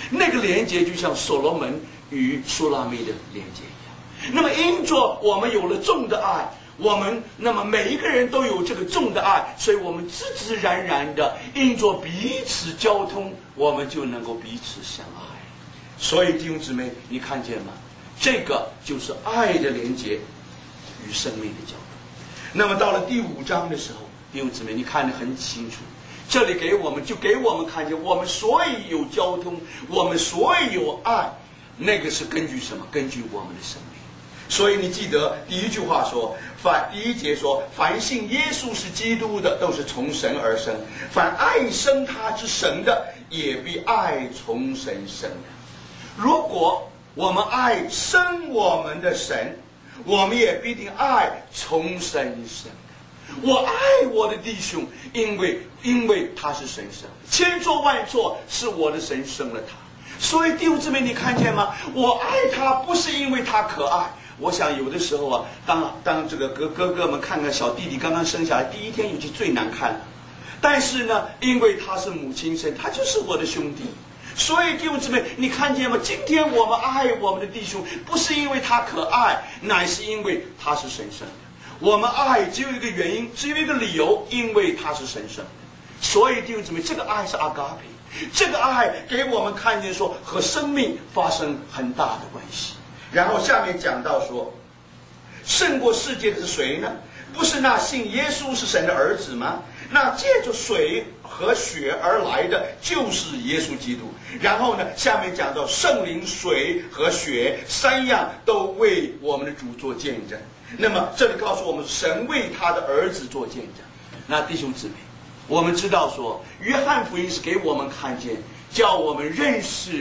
那个连接就像所罗门与苏拉密的连接一样。那么因着我们有了众的爱，那么每一个人都有这个众的爱，所以我们自自然然的因着彼此交通，我们就能够彼此相爱。所以弟兄姊妹，你看见吗？这个就是爱的连接与生命的交通。那么到了第5章的时候，弟兄姊妹，你看得很清楚，这里给我们看见，我们所以有交通，我们所以有爱，那个是根据什么？根据我们的生命。所以你记得第一句话说，第1节说，凡信耶稣是基督的，都是从神而生；凡爱生他之神的，也必爱从神生的。如果我们爱生我们的神，我们也必定爱从神生的。我爱我的弟兄，因为他是神生的，千错万错是我的神生了他。所以弟兄姊妹，你看见吗？我爱他不是因为他可爱。我想有的时候啊，当这个哥哥们看看小弟弟刚刚生下来第1天有些最难看了，但是呢，因为他是母亲生，他就是我的兄弟。所以弟兄姊妹，你看见吗？今天我们爱我们的弟兄，不是因为他可爱，乃是因为他是神圣的。我们爱只有一个原因，只有一个理由，因为他是神圣的。所以弟兄姊妹，这个爱是阿嘎培，这个爱给我们看见说和生命发生很大的关系。然后下面讲到说，胜过世界的是谁呢？不是那信耶稣是神的儿子吗？那借着水和血而来的就是耶稣基督。然后呢，下面讲到圣灵、水和血3样都为我们的主做见证。那么这里告诉我们，神为他的儿子做见证。那弟兄姊妹，我们知道说，约翰福音是给我们看见，叫我们认识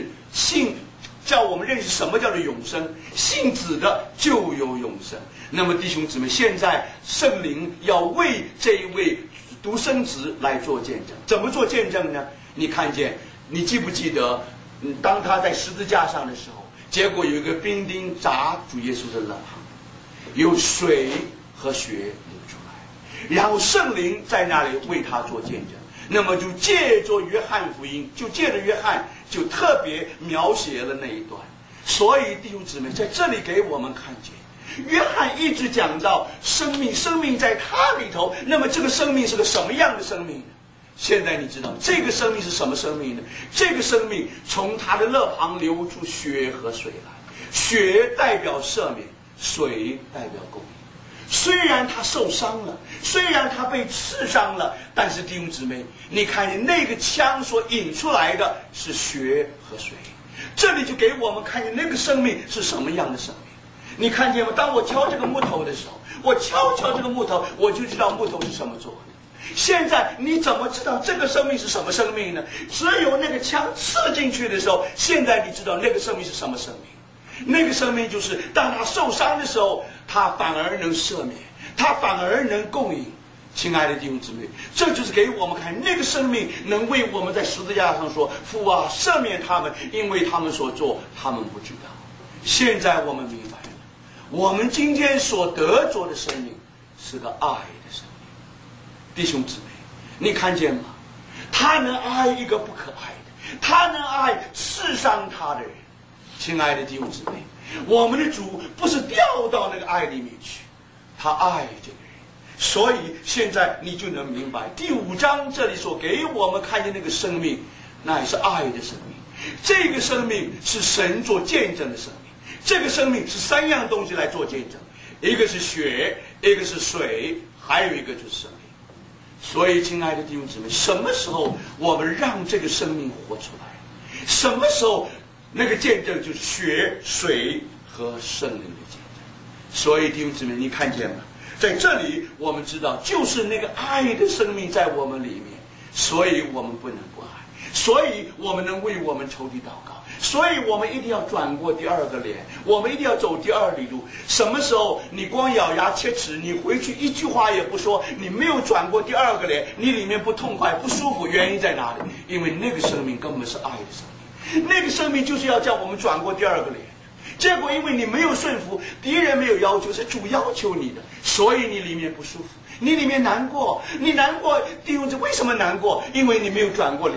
什么叫做永生，信子的就有永生。那么弟兄姊妹，现在圣灵要为这一位独生子来做见证。怎么做见证呢？你看见，你记不记得当他在十字架上的时候，结果有一个兵丁砸主耶稣的肋旁，有水和血流出来，然后圣灵在那里为他做见证。那么就借着约翰福音，就借着约翰就特别描写了那一段。所以弟兄姊妹，在这里给我们看见，约翰一直讲到生命，生命在他里头。那么这个生命是个什么样的生命呢？现在你知道这个生命是什么生命呢？这个生命从他的肋旁流出血和水来，血代表赦免，水代表公义。虽然他受伤了，虽然他被刺伤了，但是弟兄姊妹，你看见那个枪所引出来的是血和水。这里就给我们看见那个生命是什么样的生命。你看见吗？当我敲这个木头的时候，我敲这个木头，我就知道木头是什么做的。现在你怎么知道这个生命是什么生命呢？只有那个枪刺进去的时候，现在你知道那个生命是什么生命。那个生命就是当他受伤的时候，他反而能赦免，他反而能供应。亲爱的弟兄姊妹，这就是给我们看那个生命能为我们在十字架上说，父啊，赦免他们，因为他们所做他们不知道。现在我们明白了，我们今天所得着的生命是个爱的生命。弟兄姊妹，你看见吗？他能爱一个不可爱的，他能爱刺伤他的人。亲爱的弟兄姊妹，我们的主不是掉到那个爱里面去，他爱这个人。所以现在你就能明白第5章这里所给我们看见那个生命，那也是爱的生命。这个生命是神做见证的生命，这个生命是3样东西来做见证，一个是血，一个是水，还有一个就是生命。所以亲爱的弟兄姊妹，什么时候我们让这个生命活出来，什么时候那个见证就是血、水和圣灵的见证。所以弟兄姊妹，你看见吗？在这里我们知道，就是那个爱的生命在我们里面，所以我们不能不爱，所以我们能为我们仇敌祷告，所以我们一定要转过第2个脸，我们一定要走第2里路。什么时候你光咬牙切齿，你回去一句话也不说，你没有转过第2个脸，你里面不痛快不舒服，原因在哪里？因为那个生命根本是爱的生命，那个生命就是要叫我们转过第2个脸。结果因为你没有顺服，敌人没有要求，是主要求你的，所以你里面不舒服，你里面难过，你难过，弟兄姊妹为什么难过？因为你没有转过脸去。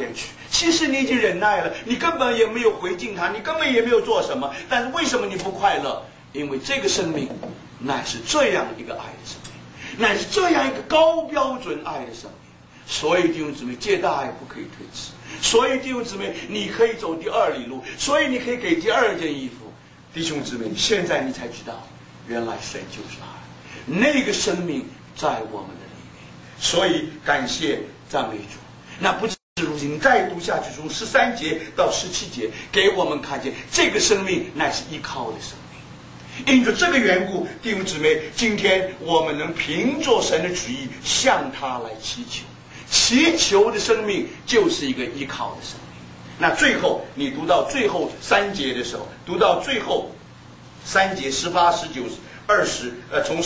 其实你已经忍耐了，你根本也没有回敬他，你根本也没有做什么，但是为什么你不快乐？因为这个生命乃是这样一个爱的生命，乃是这样一个高标准爱的生命。所以弟兄姊妹，借大爱不可以推辞。所以弟兄姊妹，你可以走第2里路，所以你可以给第2件衣服。弟兄姊妹，现在你才知道，原来神就是爱，那个生命在我们的里面。所以感谢赞美主。那不止如此，你再读下去，从13节到17节，给我们看见这个生命乃是依靠的生命。因着这个缘故，弟兄姊妹，今天我们能凭着神的旨意向他来祈求。祈求的生命就是一个依靠的生命。那最后你读到最后3节的时候，读到最后3节18、19、20，从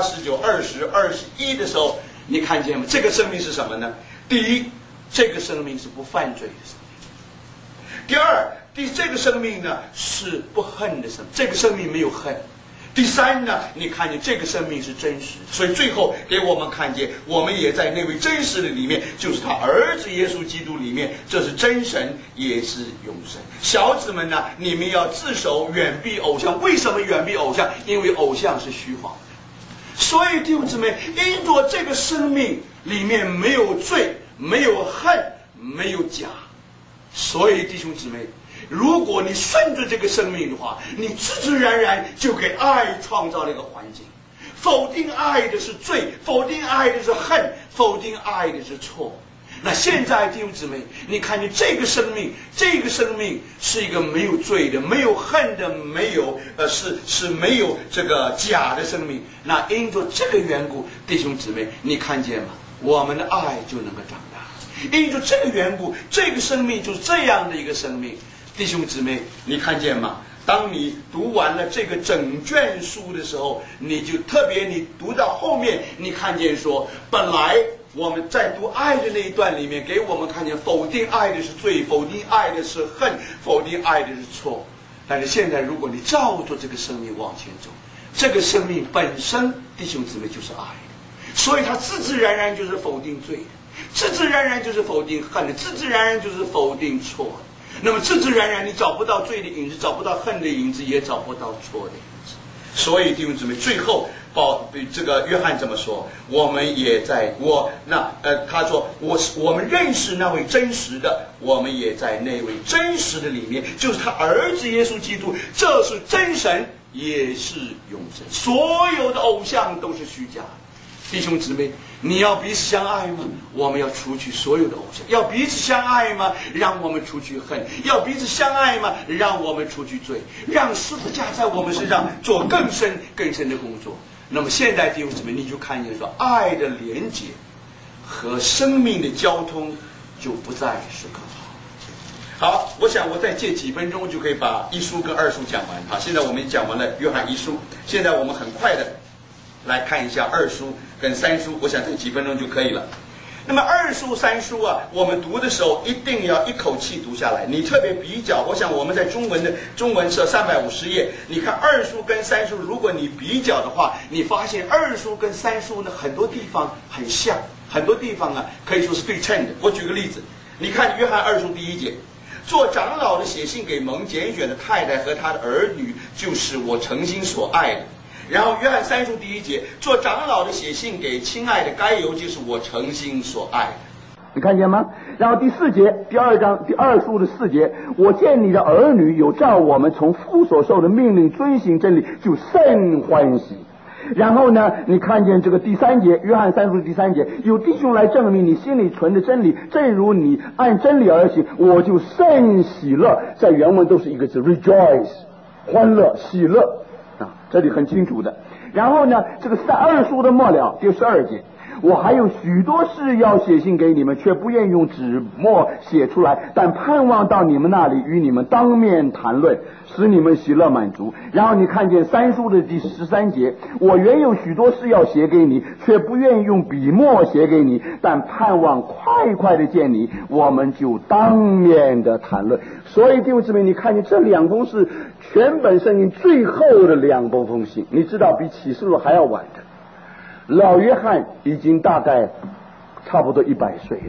18、19、20、21的时候，你看见吗？这个生命是什么呢？第一，这个生命是不犯罪的生命；第二，这个生命呢是不恨的生命，这个生命没有恨；第三呢，你看见这个生命是真实，所以最后给我们看见，我们也在那位真实的里面，就是他儿子耶稣基督里面，这是真神，也是永生。小子们呢，你们要自守，远避偶像。为什么远避偶像？因为偶像是虚谎的。所以弟兄姊妹，因着这个生命里面没有罪，没有恨，没有假，所以弟兄姊妹，如果你顺着这个生命的话，你自自然然就给爱创造了一个环境。否定爱的是罪，否定爱的是恨，否定爱的是错。那现在弟兄姊妹，你看见这个生命，这个生命是一个没有罪的，没有恨的，没有是没有这个假的生命。那因着这个缘故，弟兄姊妹，你看见吗？我们的爱就能够长大。因着这个缘故，这个生命就是这样的一个生命。弟兄姊妹，你看见吗？当你读完了这个整卷书的时候，你就特别你读到后面，你看见说，本来我们在读爱的那一段里面，给我们看见否定爱的是罪，否定爱的是恨，否定爱的是错。但是现在如果你照着这个生命往前走，这个生命本身，弟兄姊妹就是爱的，所以它自自然然就是否定罪的，自自然然就是否定恨的，自自然然就是否定错的。那么自自然然你找不到罪的影子，找不到恨的影子，也找不到错的影子。所以弟兄姊妹，最后这个约翰这么说，我们也在他说我们认识那位真实的，我们也在那位真实的里面，就是他儿子耶稣基督，这是真神，也是永生。所有的偶像都是虚假的。弟兄姊妹，你要彼此相爱吗？我们要除去所有的偶像。要彼此相爱吗？让我们除去恨。要彼此相爱吗？让我们除去罪。让十字架在我们身上做更深更深的工作。那么现在弟兄姊妹，你就看见说，爱的连结和生命的交通就不再是更好。好，我想我再借几分钟就可以把1书跟2书讲完。好，现在我们讲完了约翰1书，现在我们很快的来看一下2书跟3书，我想这几分钟就可以了。那么2书3书啊，我们读的时候一定要一口气读下来。你特别比较，我想我们在中文是350页，你看2书跟3书，如果你比较的话，你发现2书跟3书呢很多地方很像，很多地方啊可以说是对称的。我举个例子，你看约翰2书第1节，做长老的写信给蒙拣选的太太和他的儿女，就是我诚心所爱的。然后约翰3书第1节，做长老的写信给亲爱的该犹，就是我诚心所爱的。 你看见吗？然后第4节，第2章第2书的4节，我见你的儿女有照我们从父所受的命令遵行真理，就甚欢喜。然后呢，你看见这个第3节，约翰3书第3节，有弟兄来证明你心里存的真理，正如你按真理而行，我就甚喜乐。在原文都是一个字 rejoice， 欢乐喜乐啊，这里很清楚的。然后呢，这个2书的末了第12节，我还有许多事要写信给你们，却不愿用纸墨写出来，但盼望到你们那里与你们当面谈论，使你们喜乐满足。然后你看见3书的第13节，我原有许多事要写给你，却不愿意用笔墨写给你，但盼望快快的见你，我们就当面的谈论。所以弟兄姊妹，你看见这2封是全本圣经最后的2封信，你知道比启示录还要晚的。老约翰已经大概差不多100岁了，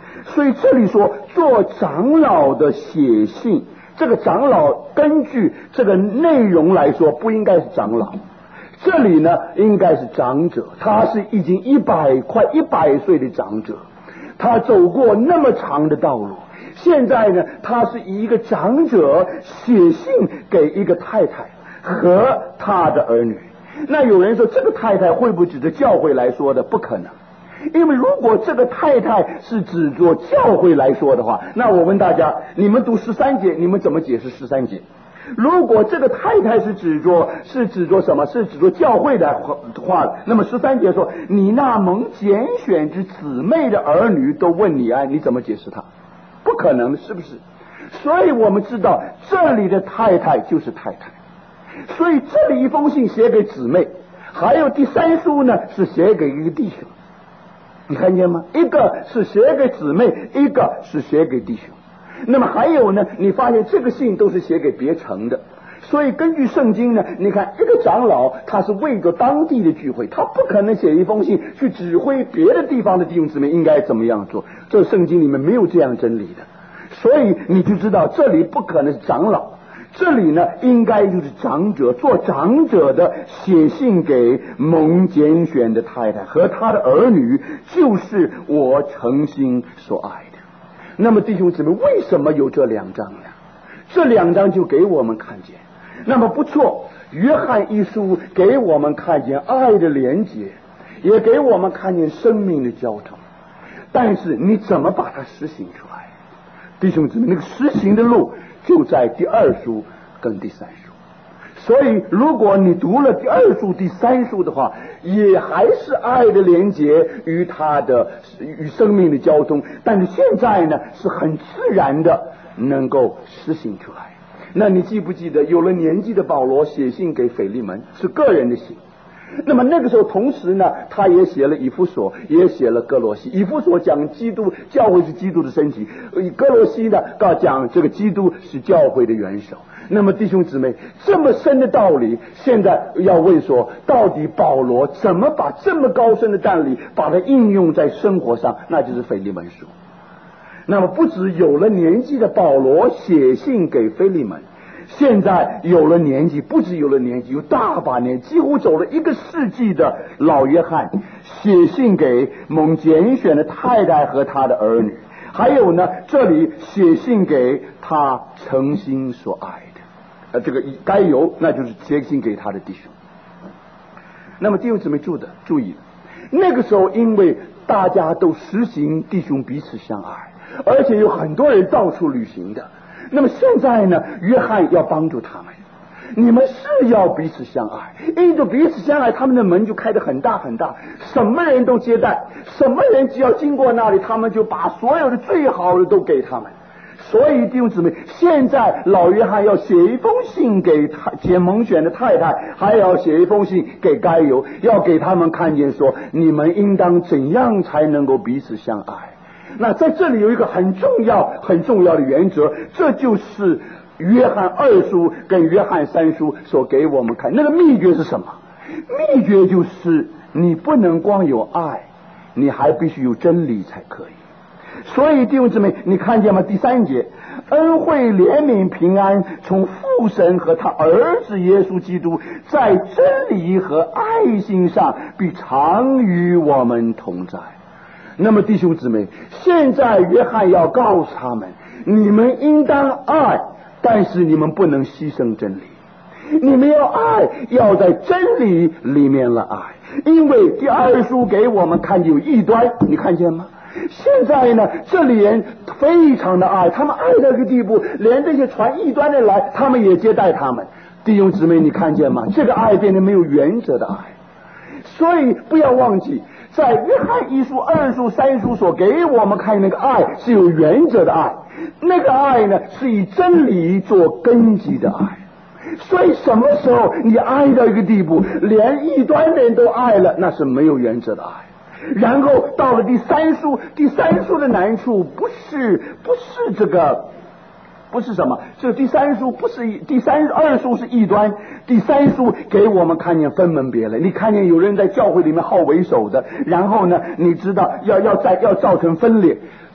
所以这里说做长老的写信，这个长老根据这个内容来说不应该是长老，这里呢应该是长者，他是已经快100岁的长者，他走过那么长的道路，现在呢他是以一个长者写信给一个太太和他的儿女。那有人说这个太太会不会指着教会来说的？不可能，因为如果这个太太是指着教会来说的话，那我问大家，你们读13节，你们怎么解释13节？如果这个太太是指着什么？是指着教会的话，那么13节说，你那蒙拣选之姊妹的儿女都问你安，你怎么解释他？不可能，是不是？所以我们知道这里的太太就是太太，所以这里一封信写给姊妹，还有第3书呢是写给一个弟兄，你看见吗？一个是写给姊妹，一个是写给弟兄。那么还有呢，你发现这个信都是写给别城的，所以根据圣经呢，你看一个长老他是为着当地的聚会，他不可能写一封信去指挥别的地方的弟兄姊妹应该怎么样做，这圣经里面没有这样真理的，所以你就知道这里不可能是长老，这里呢应该就是长者，做长者的写信给蒙拣选的太太和他的儿女，就是我诚心所爱的。那么弟兄姊妹，为什么有这2章呢？这2章就给我们看见，那么不错，约翰一书给我们看见爱的连结，也给我们看见生命的交通，但是你怎么把它实行出来？弟兄姊妹，那个实行的路就在第2书跟第3书。所以如果你读了第2书第3书的话，也还是爱的连结与生命的交通，但是现在呢是很自然的能够实行出来。那你记不记得有了年纪的保罗写信给腓利门，是个人的信，那么那个时候同时呢他也写了以弗所，也写了哥罗西。以弗所讲基督，教会是基督的身体，哥罗西呢讲这个基督是教会的元首。那么弟兄姊妹，这么深的道理，现在要问说，到底保罗怎么把这么高深的道理把它应用在生活上？那就是腓利门书。那么不止有了年纪的保罗写信给腓利门，现在有了年纪，不止有了年纪，有大把年，几乎走了1个世纪的老约翰写信给蒙拣选的太太和他的儿女，还有呢这里写信给他诚心所爱的这个该由，那就是写信给他的弟兄。那么弟兄姊妹注意，那个时候因为大家都实行弟兄彼此相爱，而且有很多人到处旅行的，那么现在呢约翰要帮助他们，你们是要彼此相爱，因着彼此相爱，他们的门就开得很大很大，什么人都接待，什么人只要经过那里，他们就把所有的最好的都给他们。所以弟兄姊妹，现在老约翰要写一封信给蒙选的太太，还要写一封信给该由，要给他们看见说，你们应当怎样才能够彼此相爱。那在这里有一个很重要的原则，这就是约翰2书跟约翰3书所给我们看。那个秘诀是什么？秘诀就是你不能光有爱，你还必须有真理才可以。所以弟兄姊妹，你看见吗？第3节，恩惠怜悯平安从父神和他儿子耶稣基督在真理和爱心上必常与我们同在。那么弟兄姊妹，现在约翰要告诉他们，你们应当爱，但是你们不能牺牲真理，你们要爱，要在真理里面了爱。因为第2书给我们看见有异端，你看见吗？现在呢这里人非常的爱，他们爱到一个地步，连这些传异端的来他们也接待他们。弟兄姊妹，你看见吗？这个爱变得没有原则的爱。所以不要忘记，在约翰1书、2书、3书所给我们看那个爱是有原则的爱，那个爱呢是以真理做根基的爱。所以什么时候你爱到一个地步，连异端的人都爱了，那是没有原则的爱。然后到了第3书的难处不是这个，不是什么，这第3书不是2书是异端，第3书给我们看见分门别类。你看见有人在教会里面好为首的，然后呢你知道要造成分裂，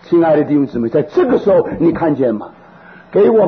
亲爱的弟兄姊妹，在这个时候你看见吗？给我